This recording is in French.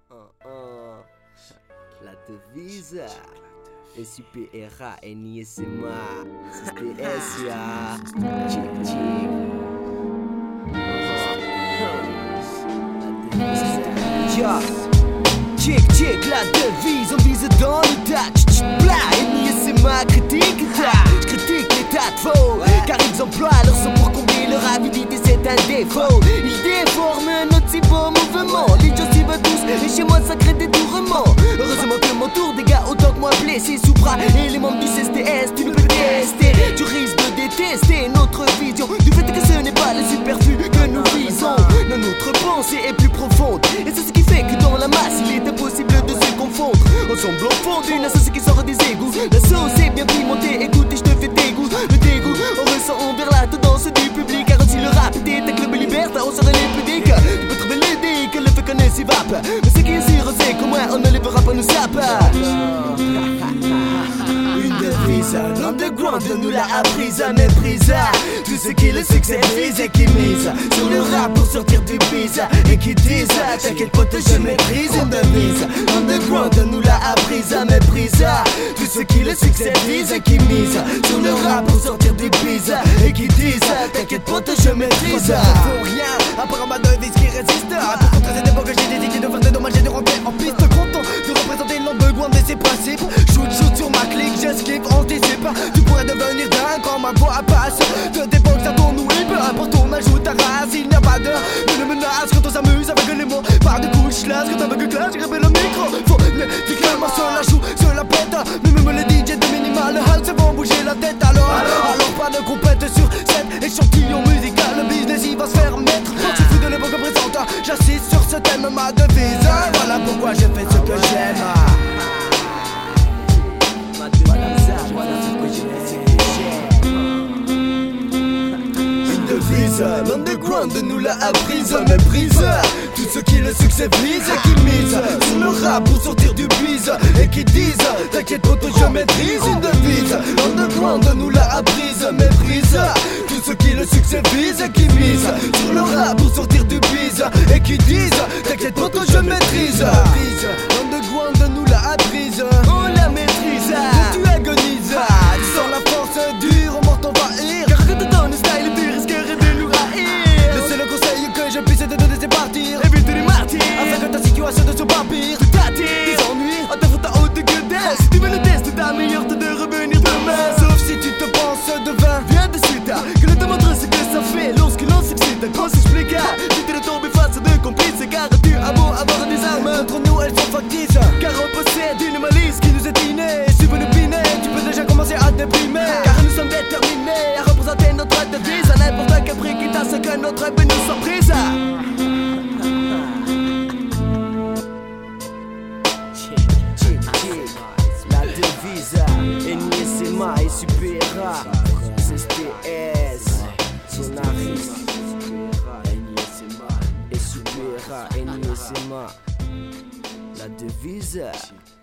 La devise SUPERA NISMA STS ya Chick chick. Ya Chick chick, la devise, on vise dans le tas. Blah, NISMA critique ta. J'critique les tas de faux, car ils emploient leur sang pour combler leur avidité, c'est un défaut. Ils déforment notre si beau mouvement. Les gens s'y veulent tous, et chez moi ça crée des tourments. Heureusement que mon tour dégâts autant que moi blessé sous bras. Et les membres du CSTS, tu ne peux tester. Tu risques de détester notre vision du fait que ce n'est pas le superflu que nous visons. Non, notre pensée est plus profonde, et c'est ce qui fait que dans la masse il est impossible de se confondre. Ensemble au fond d'une sauce qui sort des égouts. La sauce est bien pimentée, écoute et je te fais dégoût. Le dégoût, on ressent envers la tendance du public. Car si le rap était un club libertin, on serait les pudiques. Tu peux trouver l'idée que le fait qu'on s'évape, mais ce qui est sûr c'est qu'au moins on ne les verra pas nous saper. Une devise, l'underground nous l'a apprise à mépriser tout ce qui le succès vise et qui mise sur le rap pour sortir du bise. Et qui disent, t'inquiète pote je maîtrise. Une devise, l'underground nous l'a apprise à mépriser tout ce qui le succès vise et qui mise sur le rap pour sortir du bise. Et qui disent, t'inquiète pote je maîtrise. Pour rien, à part ma devise qui résiste. Pour contrer cette époque j'ai décidé de faire des dommages et de rentrer en piste. Content de représenter l'underground et ses principes. Shoot sur ma clique, j'esquive, anticipe. Tu pourrais devenir dingue quand ma voix passe. De d'époque ça tourne oui, peu importe on ajoute ta race. Il n'y a pas d'heure de menace quand on s'amuse avec les mots. Par des couches classe, quand avec classe, j'ai répété le micro. Faut les fictions, se la joue, se la pète. Mais même les DJ de minimal house vont bouger la tête. Alors pas de compète sur cet échantillon musical. Le business il va se faire mettre. Je suis de l'époque présente, j'assiste sur ce thème, ma devise. Voilà pourquoi je fais ce que j'aime. L'underground nous l'a apprise, méprise tout ce qui le succès vise et qui mise sur le rap pour sortir du bise. Et qui disent, t'inquiète pote je maîtrise. Une devise, l'underground nous l'a apprise, méprise tout ce qui le succès vise et qui mise sur le rap pour sortir du bise. Et qui disent, t'inquiète pote je maîtrise. L'underground nous l'a apprise, on la maîtrise. tu agonises, sans la force dure, on mort t'envahir. Car que de ton style tu risquerais de nous haïr. Le seul conseil que je puisse te donner c'est partir. Évite les martyrs, afin que ta situation ne soit pas pire. tu t'attires, Des ennuis, en te foutant haute que d'elle. Si tu veux le test, ta meilleure te de revenir demain. sauf si tu te penses devin. Viens de suite, que l'on te montre ce que ça fait lorsque l'on s'excite. Qu'on s'explique, vite de tomber face à deux complices. Car tu as beau avoir des armes, Entre nous elles sont factices, car on possède une malice qui nous est innée. et si vous nous pinez, tu peux déjà commencer à te déprimer. Car nous sommes déterminés à représenter notre devise à n'importe quel prix, quitte à ce que notre but nous soit prise. La devise NISMA et SUPERA STS Sonaris SUPERA NISMA. La devise